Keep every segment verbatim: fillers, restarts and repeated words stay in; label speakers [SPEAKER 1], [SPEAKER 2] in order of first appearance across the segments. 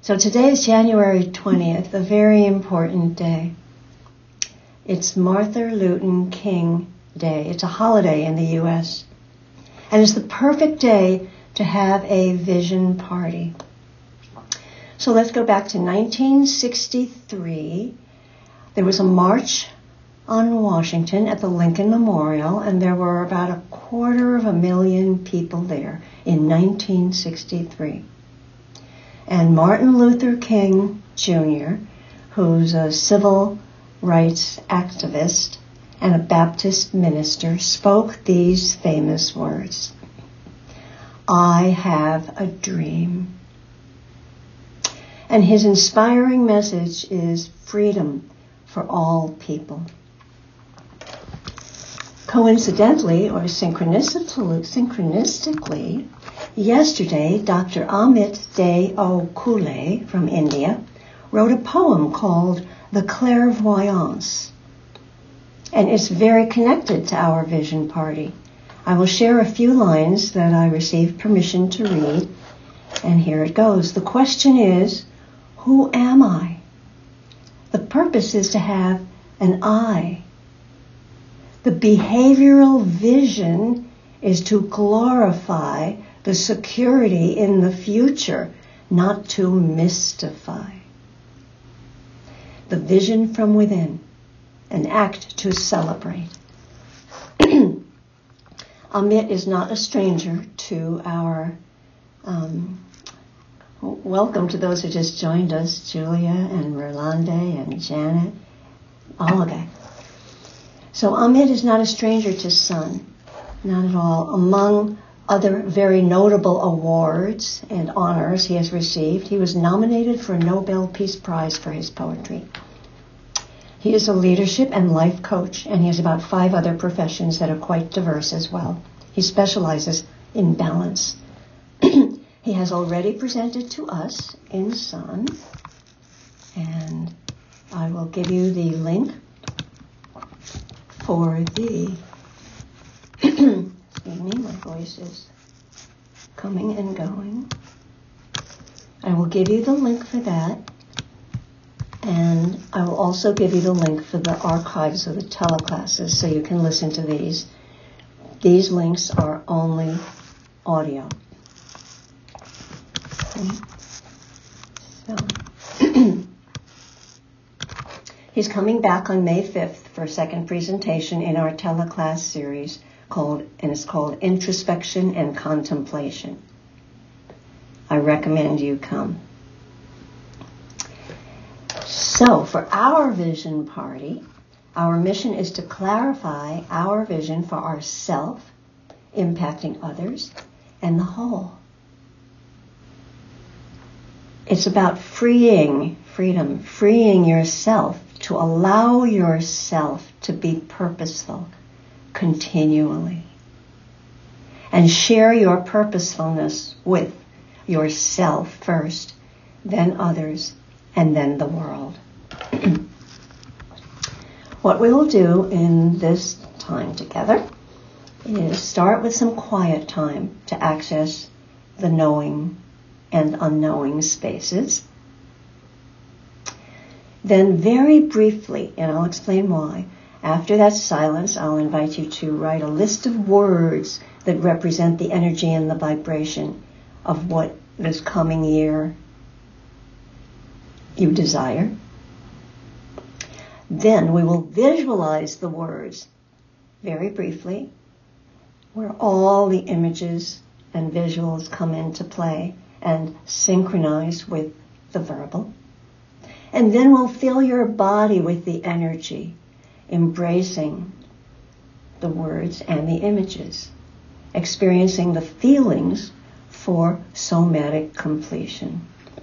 [SPEAKER 1] So today is January twentieth, a very important day. It's Martin Luther King Day. It's a holiday in the U S And it's the perfect day to have a vision party. So let's go back to nineteen sixty-three. There was a march on Washington at the Lincoln Memorial, and there were about a quarter of a million people there in nineteen sixty-three. And Martin Luther King Junior, who's a civil rights activist and a Baptist minister, spoke these famous words: "I have a dream." And his inspiring message is freedom for all people. Coincidentally, or synchronistically, yesterday, Doctor Amit Deo Kule from India wrote a poem called The Clairvoyance. And it's very connected to our vision party. I will share a few lines that I received permission to read, and here it goes. The question is, who am I? The purpose is to have an I. The behavioral vision is to glorify the security in the future, not to mystify. The vision from within, an act to celebrate. Amit is not a stranger to our, um, welcome to those who just joined us, Julia and Rolande and Janet, Olga. So Amit is not a stranger to sun, not at all. Among other very notable awards and honors he has received, he was nominated for a Nobel Peace Prize for his poetry. He is a leadership and life coach, and he has about five other professions that are quite diverse as well. He specializes in balance. He has already presented to us in Sun, and I will give you the link for the, excuse me, my voice is coming and going. I will give you the link for that, and I will also give you the link for the archives of the teleclasses so you can listen to these. These links are only audio. Okay. So, he's coming back on May fifth for a second presentation in our teleclass series called, and it's called Introspection and Contemplation. I recommend you come. So for our vision party, our mission is to clarify our vision for ourself, impacting others, and the whole. It's about freeing, freedom, freeing yourself to allow yourself to be purposeful continually. And share your purposefulness with yourself first, then others, and then the world. What we will do in this time together is start with some quiet time to access the knowing and unknowing spaces. Then very briefly, and I'll explain why, after that silence, I'll invite you to write a list of words that represent the energy and the vibration of what this coming year you desire. Then we will visualize the words very briefly, where all the images and visuals come into play and synchronize with the verbal. And then we'll fill your body with the energy, embracing the words and the images, experiencing the feelings for somatic completion.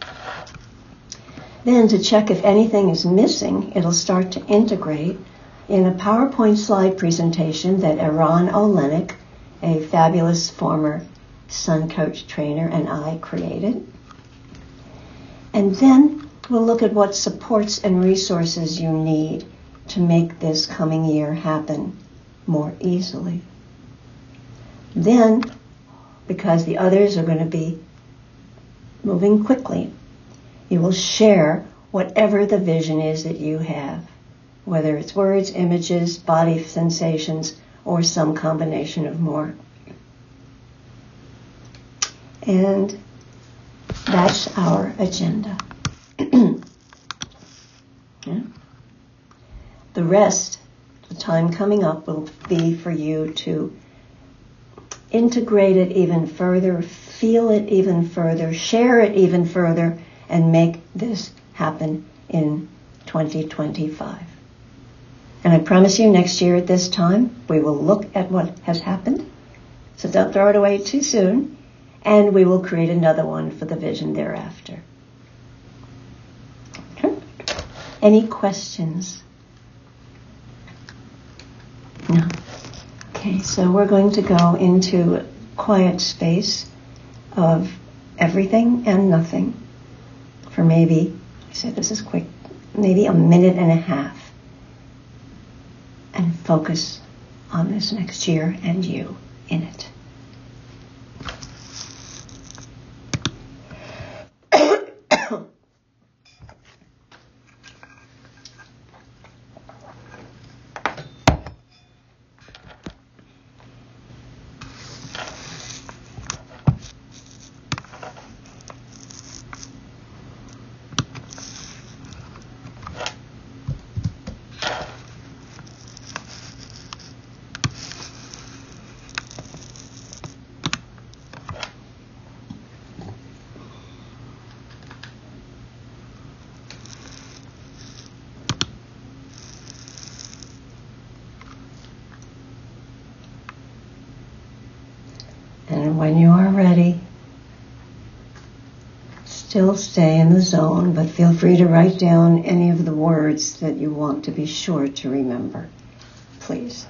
[SPEAKER 1] Then to check if anything is missing, it'll start to integrate in a PowerPoint slide presentation that Eran Olenek, a fabulous former Sun Coach trainer, and I created. And then we'll look at what supports and resources you need to make this coming year happen more easily. Then, because the others are going to be moving quickly, You will share whatever the vision is that you have, whether it's words, images, body sensations, or some combination of more. And that's our agenda. Yeah. The rest, the time coming up, will be for you to integrate it even further, feel it even further, share it even further, and make this happen in twenty twenty-five. And I promise you, next year at this time, we will look at what has happened. So don't throw it away too soon. And we will create another one for the vision thereafter. Okay. Any questions? No. Okay, so we're going to go into a quiet space of everything and nothing for maybe, I said this is quick, maybe a minute and a half. And focus on this next year and you in it. And when you are ready, still stay in the zone, but feel free to write down any of the words that you want to be sure to remember. Please.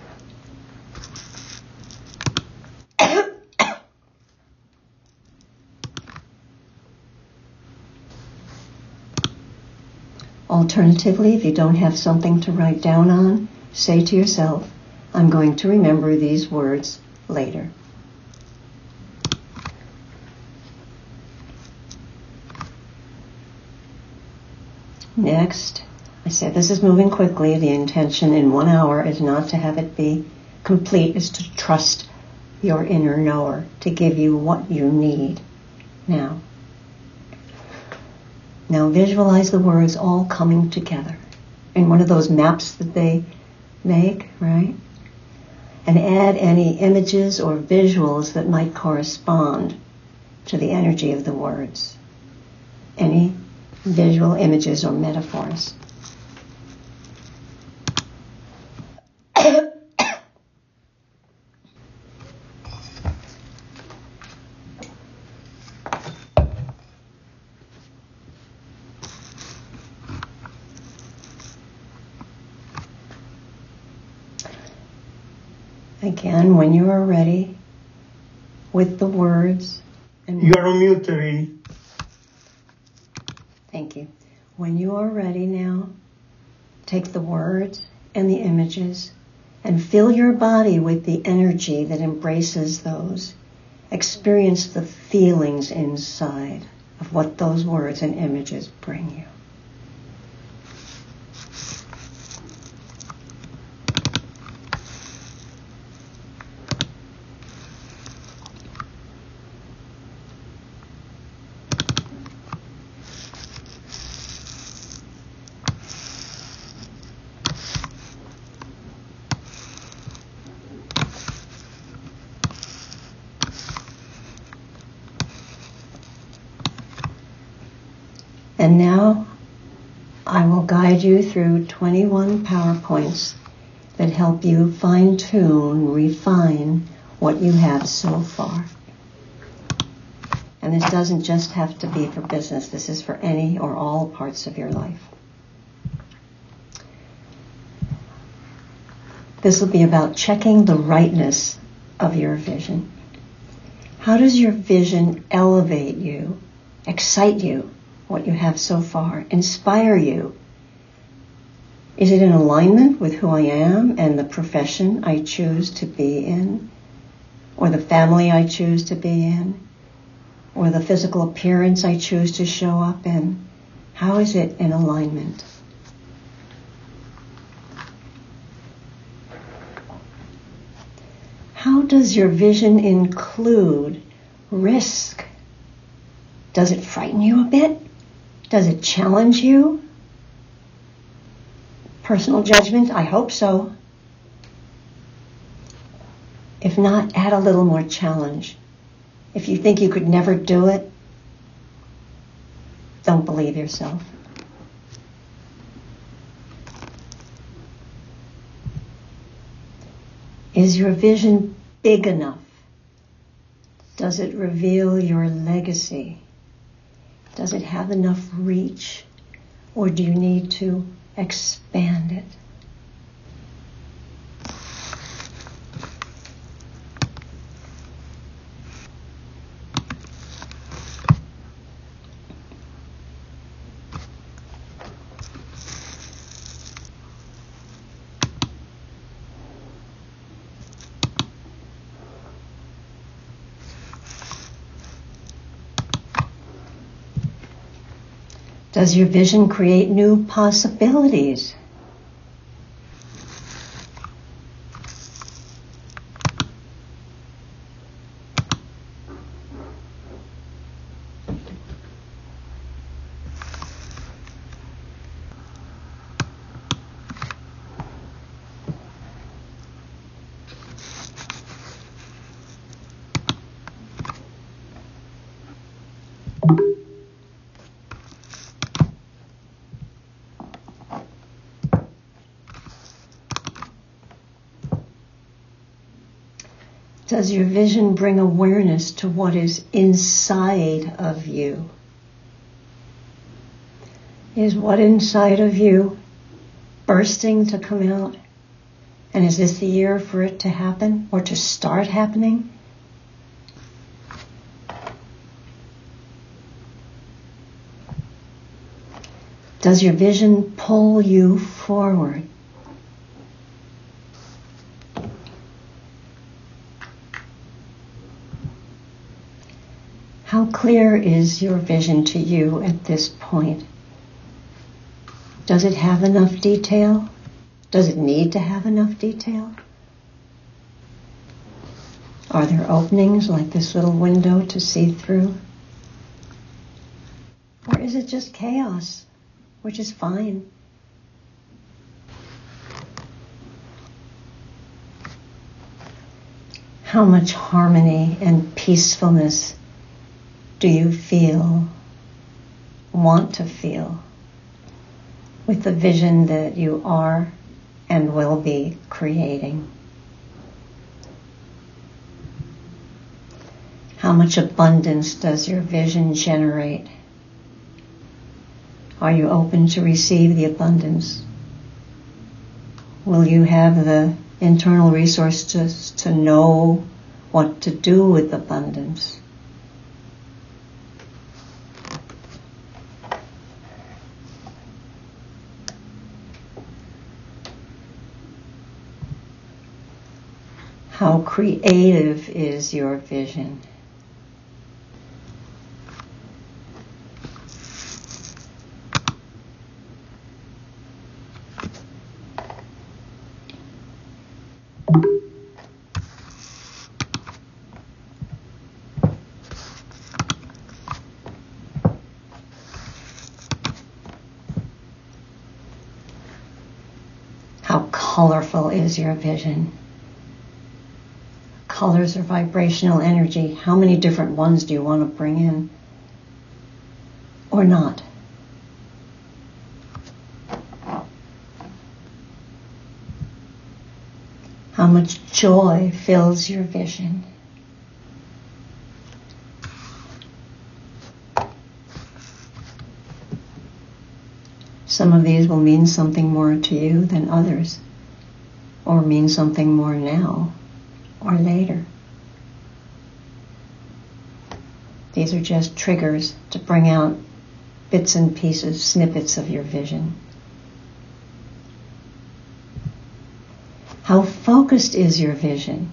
[SPEAKER 1] Alternatively, if you don't have something to write down on, say to yourself, I'm going to remember these words later. Next, I said this is moving quickly. The intention in one hour is not to have it be complete, is to trust your inner knower to give you what you need now. Now visualize the words all coming together in one of those maps that they make, right? And add any images or visuals that might correspond to the energy of the words. Any visual images or metaphors. Again, when you are ready, with the words. And
[SPEAKER 2] you are on mute, Terry.
[SPEAKER 1] Thank you. When you are ready now, take the words and the images and fill your body with the energy that embraces those. Experience the feelings inside of what those words and images bring you. And now I will guide you through twenty-one PowerPoints that help you fine-tune, refine what you have so far. And this doesn't just have to be for business. This is for any or all parts of your life. This will be about checking the rightness of your vision. How does your vision elevate you, excite you, what you have so far, inspire you? Is it in alignment with who I am and the profession I choose to be in, or the family I choose to be in, or the physical appearance I choose to show up in? How is it in alignment? How does your vision include risk? Does it frighten you a bit? Does it challenge you? Personal judgment? I hope so. If not, add a little more challenge. If you think you could never do it, don't believe yourself. Is your vision big enough? Does it reveal your legacy? Does it have enough reach? Or do you need to expand it? Does your vision create new possibilities? Does your vision bring awareness to what is inside of you? Is what inside of you bursting to come out? And is this the year for it to happen or to start happening? Does your vision pull you forward? How clear is your vision to you at this point? Does it have enough detail? Does it need to have enough detail? Are there openings like this little window to see through? Or is it just chaos, which is fine? How much harmony and peacefulness do you feel, want to feel, with the vision that you are and will be creating? How much abundance does your vision generate? Are you open to receive the abundance? Will you have the internal resources to know what to do with abundance? How creative is your vision? How colorful is your vision? Colors are vibrational energy. How many different ones do you want to bring in? Or not? How much joy fills your vision? Some of these will mean something more to you than others, or mean something more now or later. These are just triggers to bring out bits and pieces, snippets of your vision. How focused is your vision?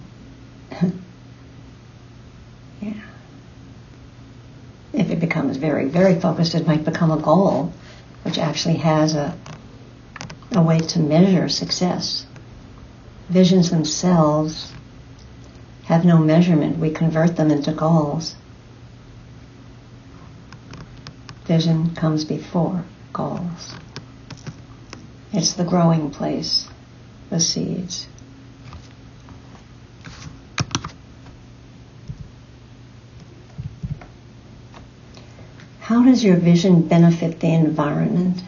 [SPEAKER 1] Yeah. If it becomes very, very focused, it might become a goal. which actually has a, a way to measure success. Visions themselves have no measurement. We convert them into goals. Vision comes before goals. It's the growing place, the seeds. How does your vision benefit the environment?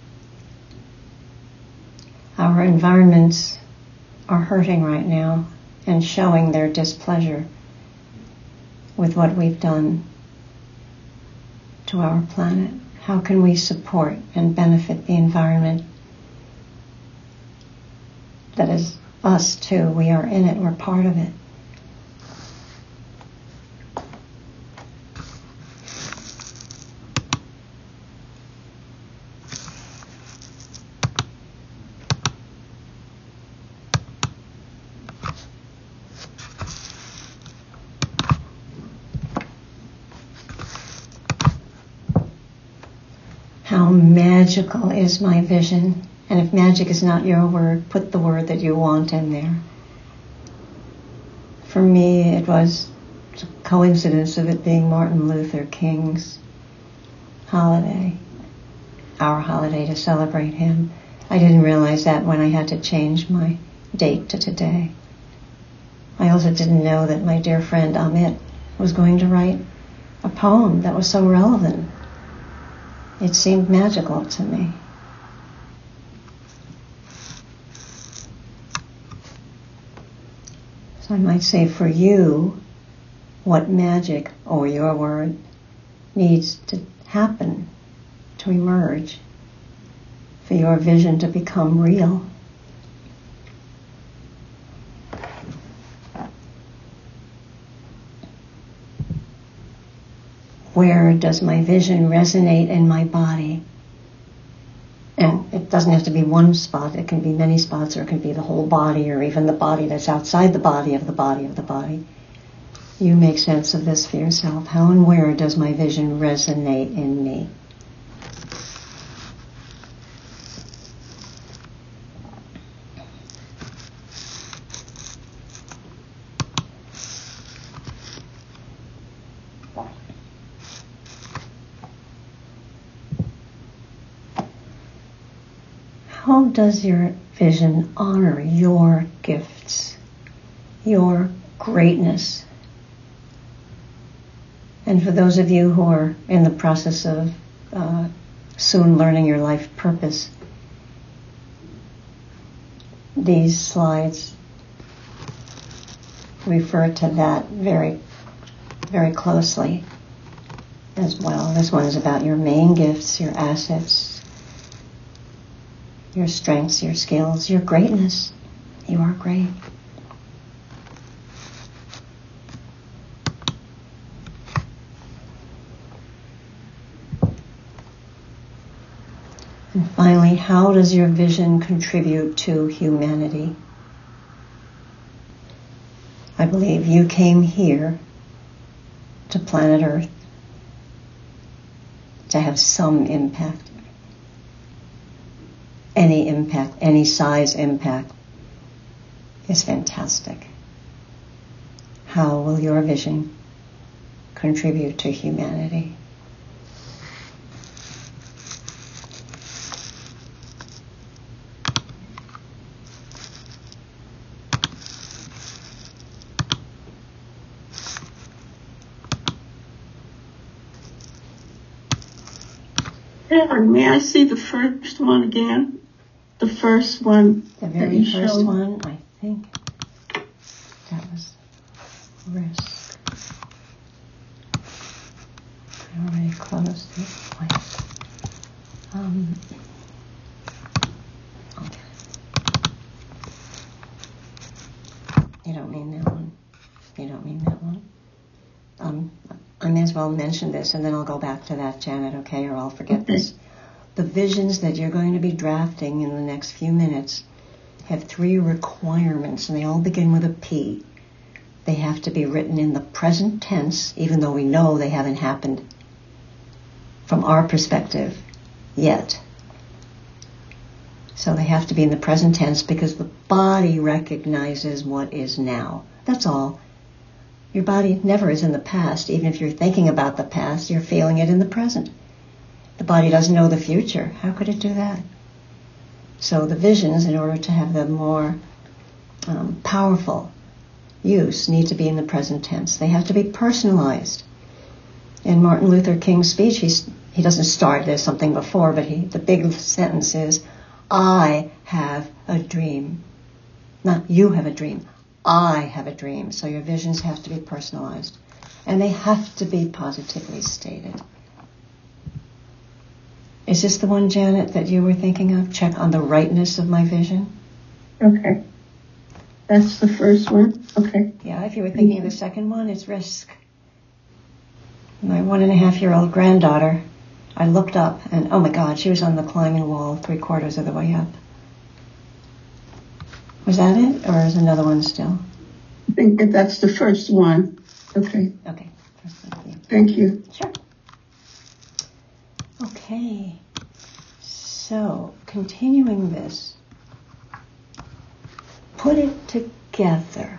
[SPEAKER 1] Our environments are hurting right now and showing their displeasure with what we've done to our planet. How can we support and benefit the environment? That is us too. We are in it. We're part of it. How magical is my vision? And if magic is not your word, put the word that you want in there. For me, it was a coincidence of it being Martin Luther King's holiday, our holiday to celebrate him. I didn't realize that when I had to change my date to today. I also didn't know that my dear friend Amit was going to write a poem that was so relevant. It seemed magical to me. So I might say for you, what magic, or your word, needs to happen to emerge, for your vision to become real. Where does my vision resonate in my body? And it doesn't have to be one spot. It can be many spots, or it can be the whole body, or even the body that's outside the body of the body of the body. You make sense of this for yourself. How and where does my vision resonate in me? How does your vision honor your gifts, your greatness? And for those of you who are in the process of uh, soon learning your life purpose, these slides refer to that very, very closely as well. This one is about your main gifts, your assets, your strengths, your skills, your greatness. You are great. And finally, how does your vision contribute to humanity? I believe you came here to planet Earth to have some impact. Any impact, any size impact is fantastic. How will your vision contribute to humanity?
[SPEAKER 2] Erin, may I see the first one again? The first one.
[SPEAKER 1] The very first showed. one, I think that was risk. I already closed this one. Um, okay. You don't mean that one. You don't mean that one. Um, I may as well mention this, and then I'll go back to that, Janet, okay, or I'll forget
[SPEAKER 2] okay.
[SPEAKER 1] this. The visions that you're going to be drafting in the next few minutes have three requirements, and they all begin with a P. They have to be written in the present tense, even though we know they haven't happened from our perspective. yet. So they have to be in the present tense because the body recognizes what is now. That's all. Your body never is in the past. Even if you're thinking about the past, you're feeling it in the present. The body doesn't know the future. How could it do that? So the visions, in order to have the more um, powerful use, need to be in the present tense. They have to be personalized. In Martin Luther King's speech, he's, he doesn't start, there's something before, but he, the big sentence is, I have a dream. Not you have a dream. I have a dream. So your visions have to be personalized. And they have to be positively stated. Is this the one, Janet, that you were thinking of? Check on the rightness of my vision?
[SPEAKER 2] Okay. That's the first one? Okay.
[SPEAKER 1] Yeah, if you were thinking of the second one, it's risk. My one and a half year old granddaughter, I looked up and, oh my God, she was on the climbing wall three quarters of the way up. Was that it? Or is another one still?
[SPEAKER 2] I think that that's the first one. Okay.
[SPEAKER 1] Okay. Thank you.
[SPEAKER 2] Thank you.
[SPEAKER 1] Sure. Okay. So, continuing this, put it together.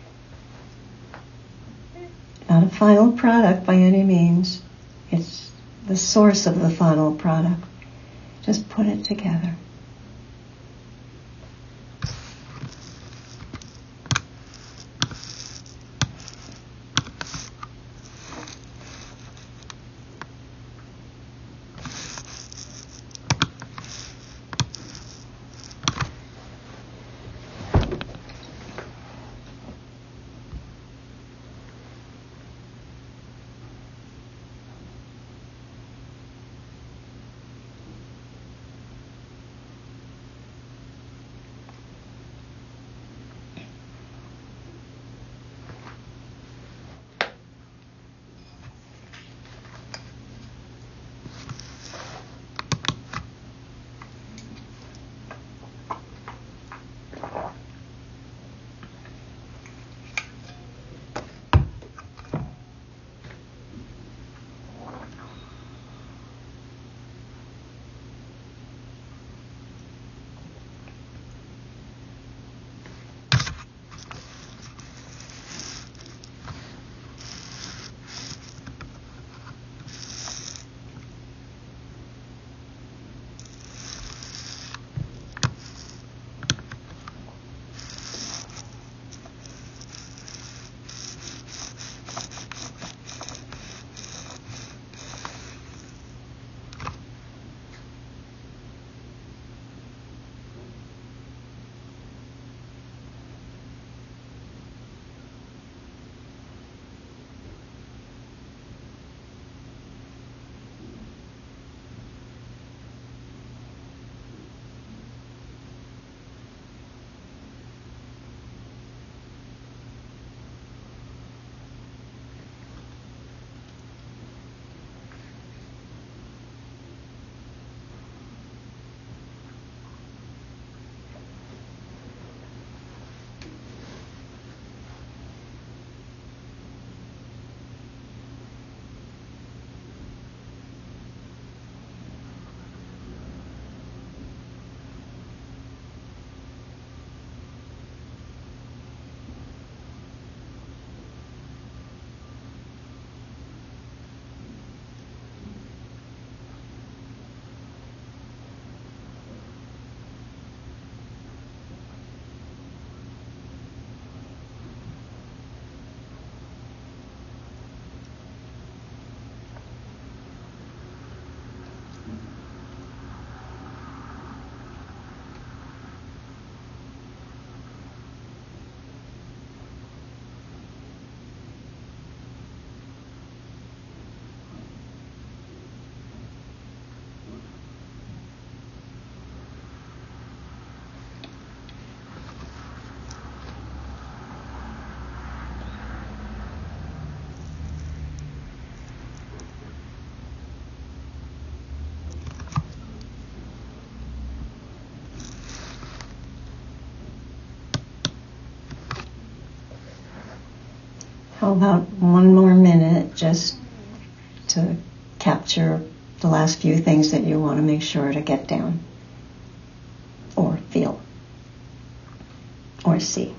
[SPEAKER 1] Not a final product by any means. It's the source of the final product. Just put it together. How about one more minute just to capture the last few things that you want to make sure to get down or feel or see.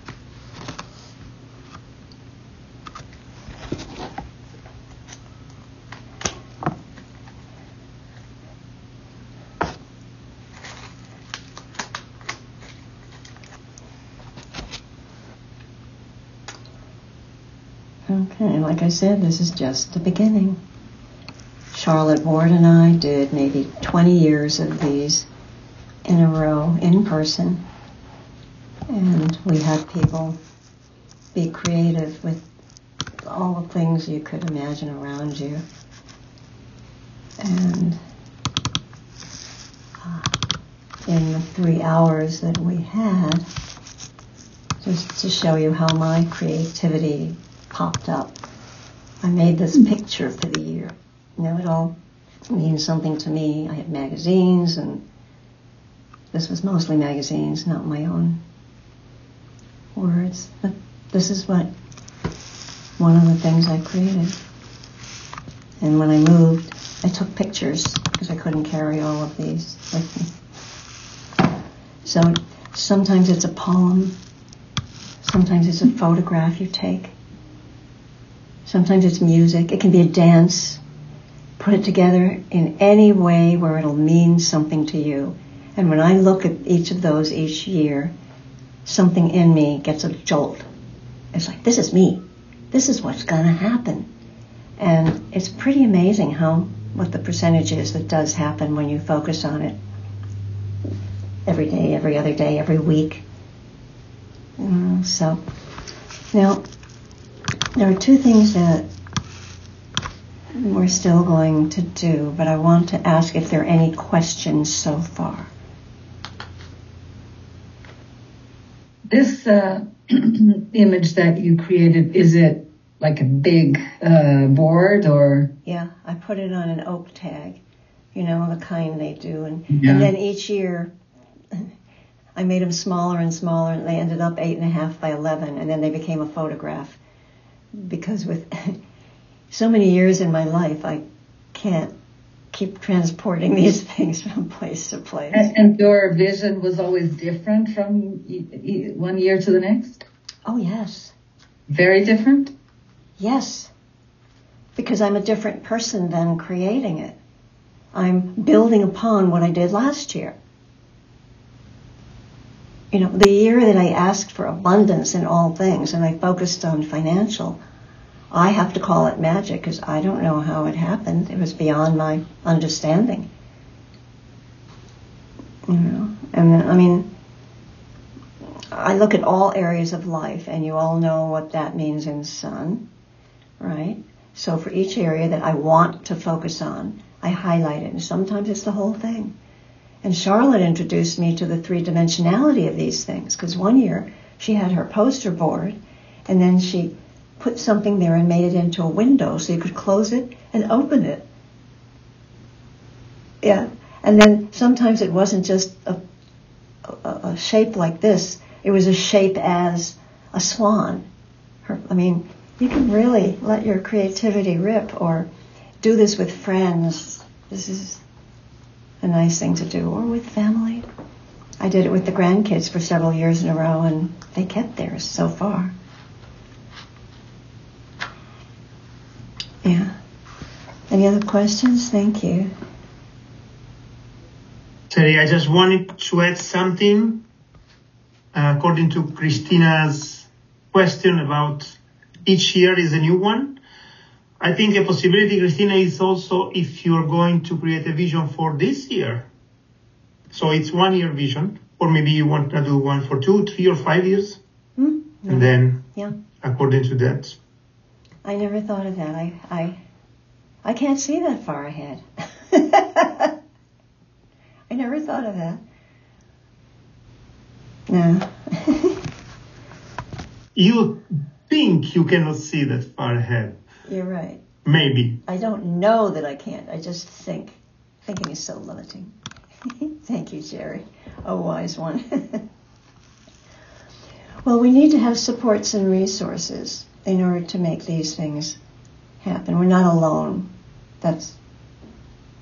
[SPEAKER 1] Okay, like I said, this is just the beginning. Charlotte Ward and I did maybe twenty years of these in a row, in person. And we had people be creative with all the things you could imagine around you. And uh, in the three hours that we had, just to show you how my creativity popped up, I made this picture for the year. You know, it all means something to me. I had magazines, and this was mostly magazines, not my own words. But this is what, one of the things I created. And when I moved, I took pictures because I couldn't carry all of these with me. So sometimes it's a poem, sometimes it's a photograph you take, sometimes it's music, it can be a dance. Put it together in any way where it'll mean something to you. And when I look at each of those each year, something in me gets a jolt. It's like, this is me. This is what's going to happen. And it's pretty amazing how, what the percentage is that does happen when you focus on it every day, every other day, every week. Mm, so, now, there are two things that we're still going to do, but I want to ask if there are any questions so far.
[SPEAKER 3] This uh, image that you created, is it like a big uh, board or?
[SPEAKER 1] Yeah, I put it on an oak tag, you know, the kind they do. And,
[SPEAKER 3] yeah.
[SPEAKER 1] and then each year, I made them smaller and smaller, and they ended up eight and a half by eleven, and then they became a photograph. Because with so many years in my life, I can't keep transporting these things from place to place.
[SPEAKER 3] And, and your vision was always different from e- e- one year to the next?
[SPEAKER 1] Oh, yes.
[SPEAKER 3] Very different?
[SPEAKER 1] Yes. Because I'm a different person than creating it. I'm building upon what I did last year. You know, the year that I asked for abundance in all things and I focused on financial, I have to call it magic because I don't know how it happened. It was beyond my understanding. You know, and I mean, I look at all areas of life, and you all know what that means in sun, right? So for each area that I want to focus on, I highlight it, and sometimes it's the whole thing. And Charlotte introduced me to the three-dimensionality of these things, because one year she had her poster board, and then she put something there and made it into a window so you could close it and open it. Yeah, and then sometimes it wasn't just a, a, a shape like this. It was a shape as a swan. Her, I mean, you can really let your creativity rip or do this with friends. This is a nice thing to do, or with family. I did it with the grandkids for several years in a row, and they kept theirs so far. Yeah. Any other questions? Thank you.
[SPEAKER 4] Terry, I just wanted to add something uh, according to Christina's question about each year is a new one. I think a possibility, Christina, is also if you're going to create a vision for this year. So it's one year vision, or maybe you want to do one for two, three, or five years.
[SPEAKER 1] Mm, yeah.
[SPEAKER 4] And then,
[SPEAKER 1] yeah.
[SPEAKER 4] according to that.
[SPEAKER 1] I never thought of that. I I, I can't see that far ahead. I never thought of that. No.
[SPEAKER 4] You think you cannot see that far ahead.
[SPEAKER 1] You're right.
[SPEAKER 4] Maybe.
[SPEAKER 1] I don't know that I can't. I just think. Thinking is so limiting. Thank you, Jerry. A wise one. Well, we need to have supports and resources in order to make these things happen. We're not alone. That's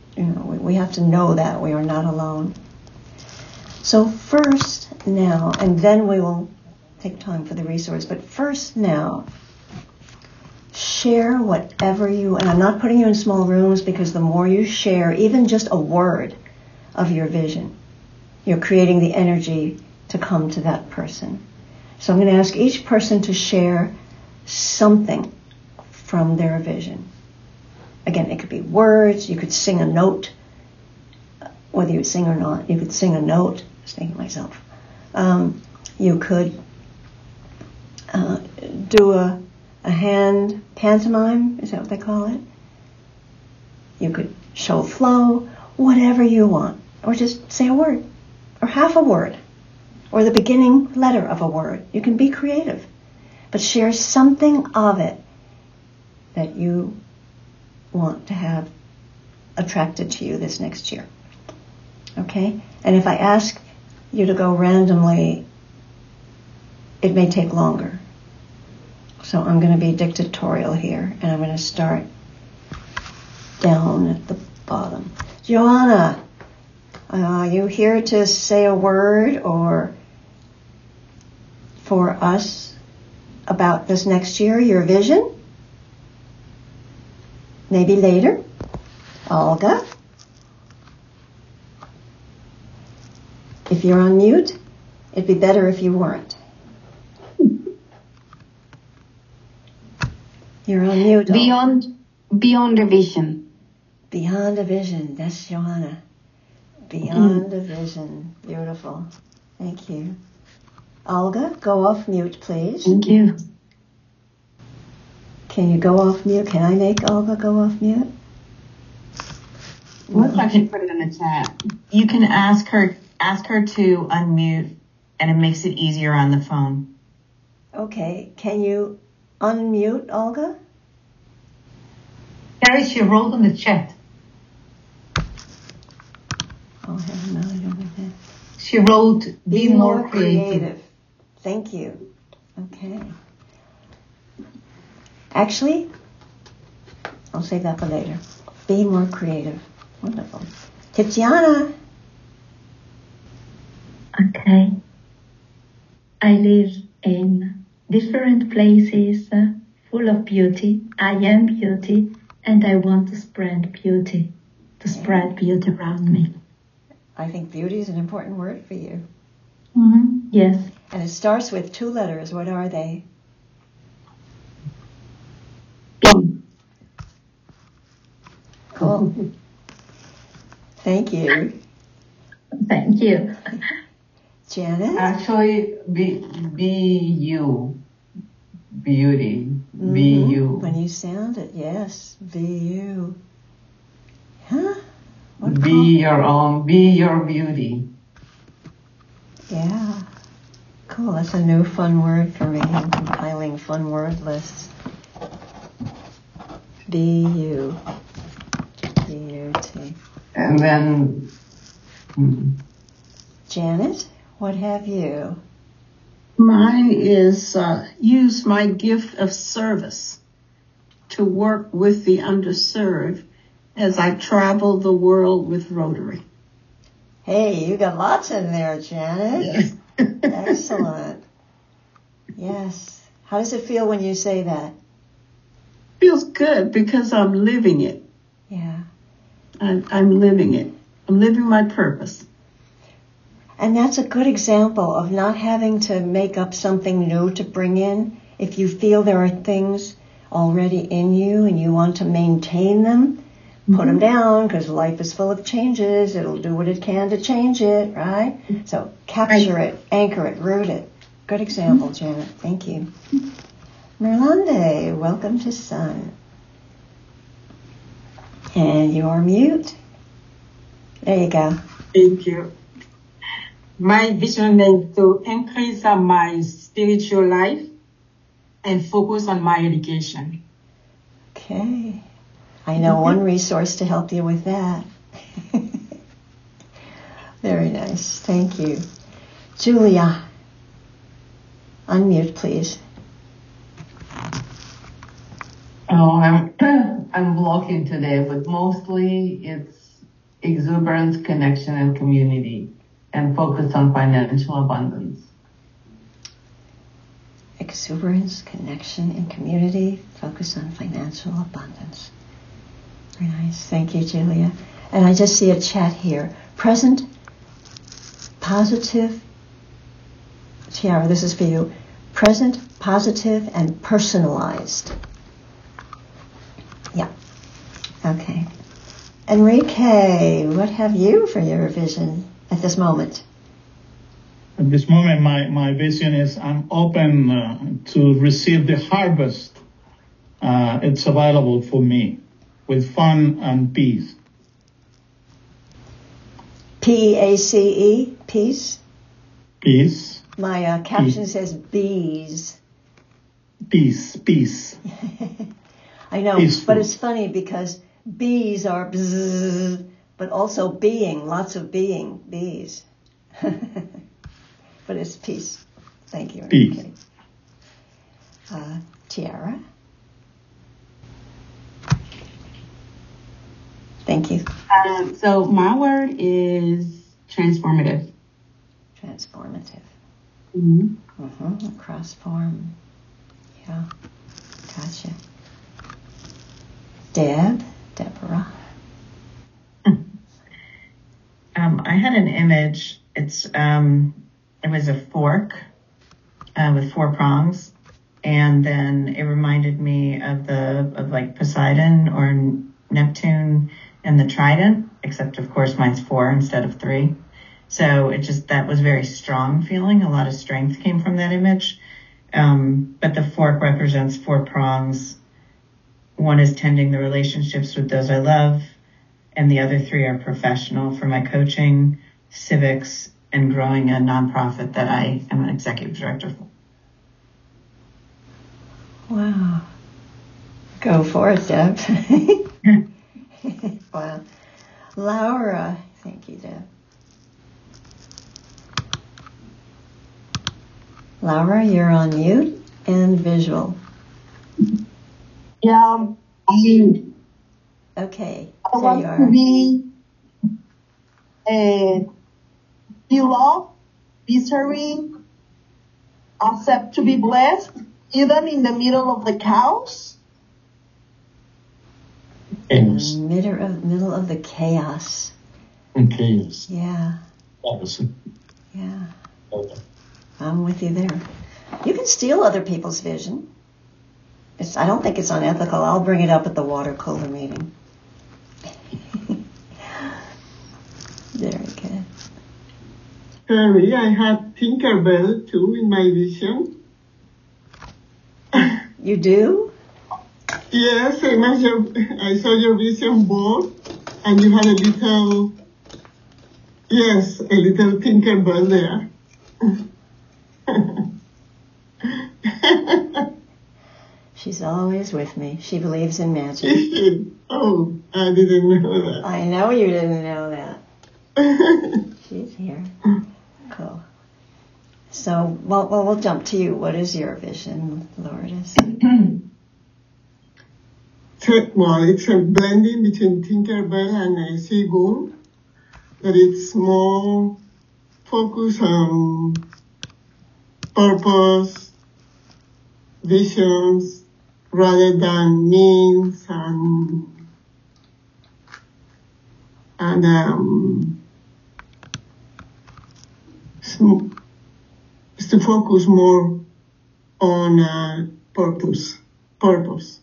[SPEAKER 1] We have to know that we are not alone. So first now, and then we will take time for the resource, but first now, share whatever you, and I'm not putting you in small rooms, because the more you share, even just a word of your vision, you're creating the energy to come to that person. So I'm going to ask each person to share something from their vision. Again, it could be words, you could sing a note, whether you sing or not, you could sing a note, I was thinking myself. Um, you could uh, do a, a hand pantomime, is that what they call it? You could show flow, whatever you want, or just say a word, or half a word, or the beginning letter of a word. You can be creative, but share something of it that you want to have attracted to you this next year. Okay? And if I ask you to go randomly, it may take longer. So I'm going to be dictatorial here, and I'm going to start down at the bottom. Joanna, are you here to say a word or for us about this next year, your vision? Maybe later. Olga? If you're on mute, it'd be better if you weren't. You're on mute.
[SPEAKER 5] Beyond, beyond a vision.
[SPEAKER 1] Beyond a vision. That's Johanna. Beyond mm. a vision. Beautiful. Thank you. Olga, go off mute, please.
[SPEAKER 5] Thank you.
[SPEAKER 1] Can you go off mute? Can I make Olga go off mute?
[SPEAKER 6] What if I can put it in the chat? You can ask her ask her to unmute, and it makes it easier on the phone.
[SPEAKER 1] Okay. Can you unmute Olga?
[SPEAKER 3] Carrie, she wrote on the chat.
[SPEAKER 1] Oh, hell no, I don't know that.
[SPEAKER 3] She wrote, be,
[SPEAKER 1] be more,
[SPEAKER 3] more
[SPEAKER 1] creative.
[SPEAKER 3] creative.
[SPEAKER 1] Thank you. Okay. Actually, I'll save that for later. Be more creative. Wonderful. Tiziana.
[SPEAKER 7] Okay. I live in different places uh, full of beauty. I am beauty, and I want to spread beauty, to spread beauty around me.
[SPEAKER 1] I think beauty is an important word for you.
[SPEAKER 7] Mm-hmm. Yes.
[SPEAKER 1] And it starts with two letters. What are they? Cool. Thank you.
[SPEAKER 7] Thank you.
[SPEAKER 1] Janet?
[SPEAKER 8] Actually, be, be you. Beauty.
[SPEAKER 1] Mm-hmm.
[SPEAKER 8] Be you.
[SPEAKER 1] When you sound it, yes. Be you. Huh? What
[SPEAKER 8] be
[SPEAKER 1] call?
[SPEAKER 8] your own. Be your beauty.
[SPEAKER 1] Yeah. Cool. That's a new fun word for me. I'm compiling fun word lists. Be you. B U T.
[SPEAKER 8] And then... Hmm.
[SPEAKER 1] Janet, what have you?
[SPEAKER 2] Mine is uh, use my gift of service to work with the underserved as I travel the world with Rotary.
[SPEAKER 1] Hey, you got lots in there, Janet.
[SPEAKER 2] Yes.
[SPEAKER 1] Excellent. Yes. How does it feel when you say that?
[SPEAKER 2] Feels good because I'm living it.
[SPEAKER 1] Yeah.
[SPEAKER 2] I'm, I'm living it. I'm living my purpose.
[SPEAKER 1] And that's a good example of not having to make up something new to bring in. If you feel there are things already in you and you want to maintain them, mm-hmm. put them down, because life is full of changes. It'll do what it can to change it, right? So capture right. it, anchor it, root it. Good example, mm-hmm. Janet. Thank you. Merlande, welcome to Sun. And you're mute. There you go.
[SPEAKER 9] Thank you. My vision is to increase uh, my spiritual life and focus on my education.
[SPEAKER 1] Okay. I know mm-hmm. one resource to help you with that. Very nice. Thank you. Julia, unmute, please.
[SPEAKER 8] Oh, I'm I'm blocking today, but mostly it's exuberance, connection, and community, and focus on financial abundance.
[SPEAKER 1] Exuberance, connection, and community, focus on financial abundance. Very nice. Thank you, Julia. And I just see a chat here. Present, positive, Tiara, this is for you. Present, positive, and personalized. Yeah. Okay. Enrique, what have you for your vision at this moment?
[SPEAKER 10] At this moment, my, my vision is I'm open uh, to receive the harvest. Uh, it's available for me with fun and peace.
[SPEAKER 1] P E A C E, peace?
[SPEAKER 10] Peace.
[SPEAKER 1] My uh, caption
[SPEAKER 10] peace.
[SPEAKER 1] says bees.
[SPEAKER 10] Peace, peace.
[SPEAKER 1] I know,
[SPEAKER 10] Peaceful.
[SPEAKER 1] But it's funny because bees are bzzz, but also being, lots of being, bees. But it's peace. Thank you.
[SPEAKER 10] Peace.
[SPEAKER 1] Okay. Uh, Tiara? Thank you.
[SPEAKER 5] Um, so my word is transformative.
[SPEAKER 1] Transformative.
[SPEAKER 5] Mm-hmm.
[SPEAKER 1] Mm-hmm. Cross form. Yeah. Gotcha. Deb? Deborah?
[SPEAKER 6] Um, I had an image. It's um, it was a fork uh, with four prongs, and then it reminded me of the of like Poseidon or Neptune and the trident, except of course mine's four instead of three. So it just that was very strong feeling. A lot of strength came from that image. Um, but the fork represents four prongs. One is tending the relationships with those I love, and the other three are professional for my coaching, civics, and growing a nonprofit that I am an executive director for.
[SPEAKER 1] Wow. Go for it, Deb. Wow. Laura. Thank you, Deb. Laura, you're on mute and visual.
[SPEAKER 11] Yeah, I,
[SPEAKER 1] Okay,
[SPEAKER 11] I
[SPEAKER 1] there
[SPEAKER 11] want
[SPEAKER 1] you are.
[SPEAKER 11] to be, uh, be loved, be serene, accept to be blessed, even in the middle of the chaos.
[SPEAKER 1] In the middle of, middle of the chaos.
[SPEAKER 10] Chaos.
[SPEAKER 1] Yeah. Yeah. I'm with you there. You can steal other people's vision. It's, I don't think it's unethical. I'll bring it up at the water cooler meeting. Very good.
[SPEAKER 2] Terry, I had Tinkerbell too in my vision.
[SPEAKER 1] You do?
[SPEAKER 2] Yes, same as your, I saw your vision board, and you had a little, yes, a little Tinkerbell there.
[SPEAKER 1] She's always with me. She believes in magic.
[SPEAKER 2] Oh, I didn't know that.
[SPEAKER 1] I know you didn't know that. She's here. Cool. So, well, well, we'll jump to you. What is your vision, Lourdes?
[SPEAKER 2] Well, it's a blending between Tinkerbell and a Seagull, but it's more focused on purpose, visions, rather than means and and um, it's to focus more on uh, purpose. Purpose.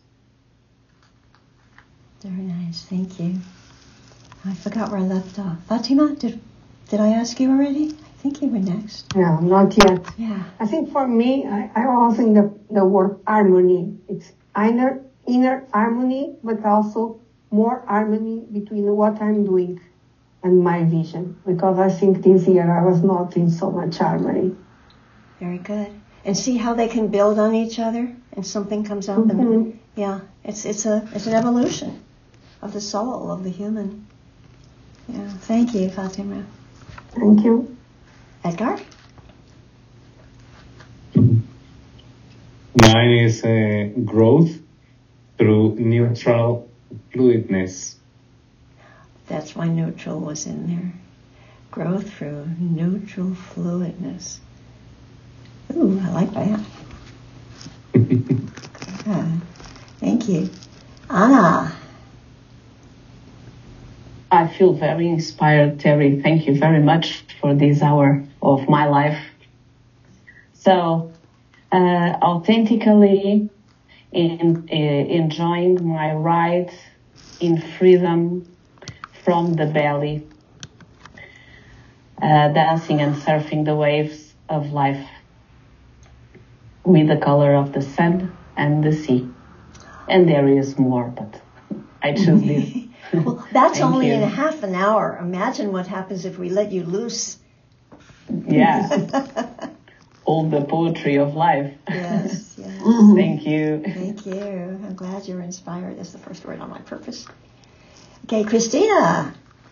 [SPEAKER 1] Very nice. Thank you. I forgot where I left off. Fatima, did did I ask you already? I think you were next.
[SPEAKER 12] No, not yet.
[SPEAKER 1] Yeah.
[SPEAKER 12] I think for me, I, I was in the, the word harmony. It's inner, inner harmony, but also more harmony between what I'm doing and my vision. Because I think this year I was not in so much harmony.
[SPEAKER 1] Very good. And see how they can build on each other and something comes up.
[SPEAKER 12] Mm-hmm.
[SPEAKER 1] And yeah, it's it's a it's an evolution of the soul, of the human. Yeah. Thank you, Fatima.
[SPEAKER 12] Thank you.
[SPEAKER 1] Edgar?
[SPEAKER 13] Mine is uh, growth through neutral fluidness.
[SPEAKER 1] That's why neutral was in there. Grow through neutral fluidness. Ooh, I like that. Yeah. Thank you. Anna.
[SPEAKER 8] I feel very inspired, Terry. Thank you very much for this hour of my life. So, uh, authentically in, uh, enjoying my ride in freedom from the belly, uh, dancing and surfing the waves of life with the color of the sun and the sea. And there is more, but I choose this.
[SPEAKER 1] Well, that's
[SPEAKER 8] Thank
[SPEAKER 1] only
[SPEAKER 8] you.
[SPEAKER 1] in a half an hour. Imagine what happens if we let you loose.
[SPEAKER 8] Yeah. All the poetry of life.
[SPEAKER 1] Yes, yes.
[SPEAKER 8] Thank you.
[SPEAKER 1] Thank you. I'm glad you're inspired. That's the first word on my purpose. Okay, Christina.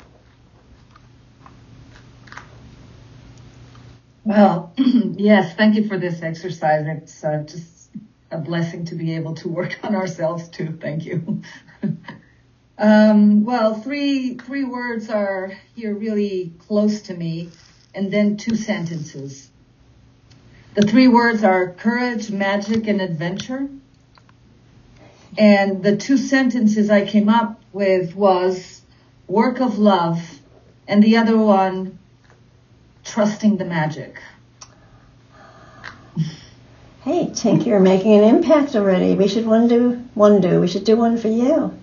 [SPEAKER 3] Well, yes, thank you for this exercise. It's uh, just a blessing to be able to work on ourselves too. Thank you. um, well, three three words are here really close to me, and then two sentences. The three words are courage, magic, and adventure. And the two sentences I came up with was work of love, and the other one, trusting the magic.
[SPEAKER 1] Hey, Tink, you're making an impact already. We should one do one do. We should do one for you.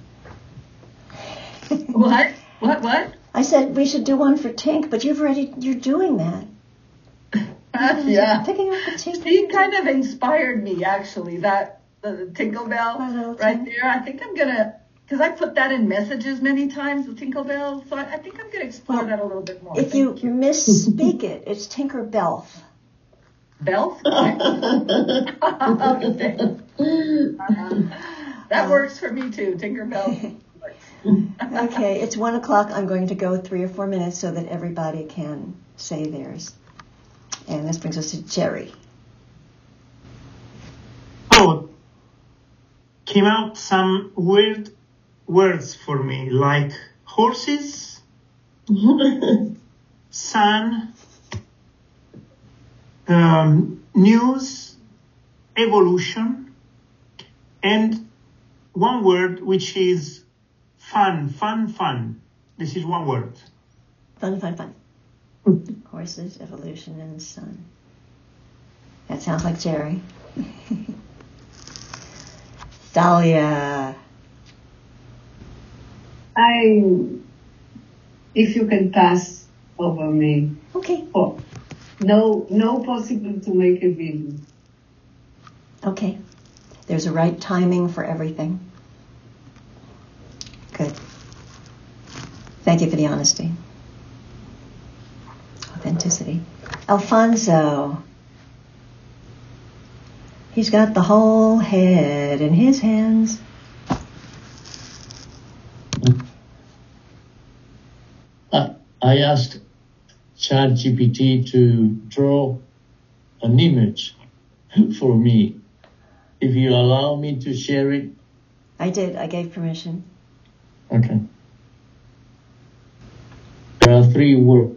[SPEAKER 3] What? What? What?
[SPEAKER 1] I said we should do one for Tink, but you've already you're doing that.
[SPEAKER 3] Uh, yeah.
[SPEAKER 1] Picking up the Tink.
[SPEAKER 3] She kind of inspired me, actually. That the Tinkle Bell right there. I think I'm gonna, because I put that in messages many times, the Tinkle Bell. So I, I think I'm gonna explore
[SPEAKER 1] Well,
[SPEAKER 3] that a little bit more.
[SPEAKER 1] If you, you misspeak it, it's Tinker Belf.
[SPEAKER 3] Belf? Okay. uh, that works for me too. Tinker Bell.
[SPEAKER 1] Okay, it's one o'clock. I'm going to go three or four minutes so that everybody can say theirs. And this brings us to Jerry.
[SPEAKER 4] Oh, came out some weird words for me, like horses, sun, um, news, evolution, and one word which is fun, fun, fun. This is one word.
[SPEAKER 1] Fun, fun, fun. Horses, evolution, and sun. That sounds like Jerry. Dahlia.
[SPEAKER 13] I, if you can pass over me.
[SPEAKER 1] Okay.
[SPEAKER 13] Oh, no, no possible to make a vision.
[SPEAKER 1] Okay. There's a right timing for everything. Good. Thank you for the honesty. Authenticity. Alfonso. He's got the whole head in his hands.
[SPEAKER 14] Uh, I asked ChatGPT to draw an image for me. If you allow me to share it.
[SPEAKER 1] I did. I gave permission.
[SPEAKER 14] Okay. There are three words,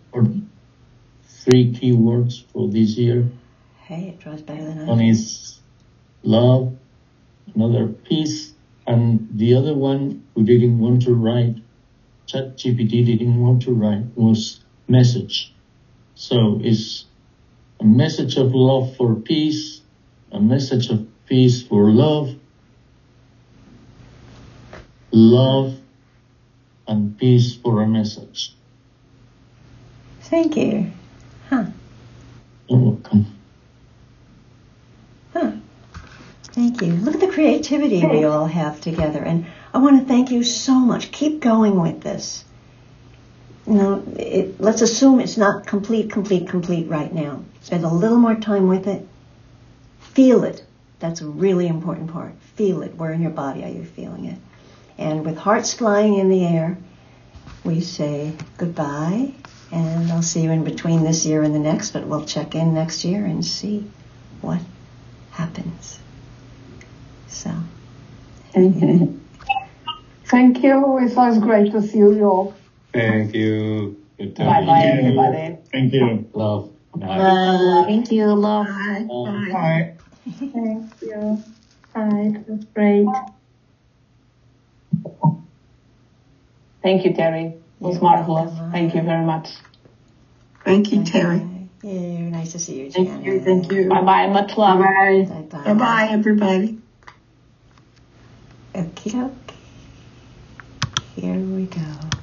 [SPEAKER 14] three key words for this year.
[SPEAKER 1] Hey, it draws better than I
[SPEAKER 14] One
[SPEAKER 1] do.
[SPEAKER 14] is love, another peace, and the other one who didn't want to write, ChatGPT didn't want to write, was message. So it's a message of love for peace, a message of peace for love, love and peace for a message.
[SPEAKER 1] Thank you. Huh.
[SPEAKER 14] You're welcome.
[SPEAKER 1] Huh. Thank you. Look at the creativity we all have together. And I want to thank you so much. Keep going with this. You know, it, let's assume it's not complete, complete, complete right now. Spend a little more time with it. Feel it. That's a really important part. Feel it. Where in your body are you feeling it? And with hearts flying in the air, we say goodbye. And I'll see you in between this year and the next, but we'll check in next year and see what happens. So,
[SPEAKER 12] Thank you. It's always great to see you all.
[SPEAKER 15] Thank you.
[SPEAKER 8] Bye bye, everybody.
[SPEAKER 10] Thank you.
[SPEAKER 14] Love. Bye.
[SPEAKER 8] Bye.
[SPEAKER 7] Thank you, love.
[SPEAKER 2] Bye. Bye.
[SPEAKER 10] Bye.
[SPEAKER 7] Thank you. Bye. It was great.
[SPEAKER 8] Thank you, Terry. It was marvelous. Thank you very much.
[SPEAKER 2] Thank you, Terry.
[SPEAKER 1] Thank you. Nice to see you,
[SPEAKER 9] Thank
[SPEAKER 1] Janet.
[SPEAKER 9] you. Thank you.
[SPEAKER 8] Bye bye. Much love.
[SPEAKER 9] Bye.
[SPEAKER 1] Bye-bye.
[SPEAKER 2] Bye-bye, everybody.
[SPEAKER 1] Okie doke. Here we go.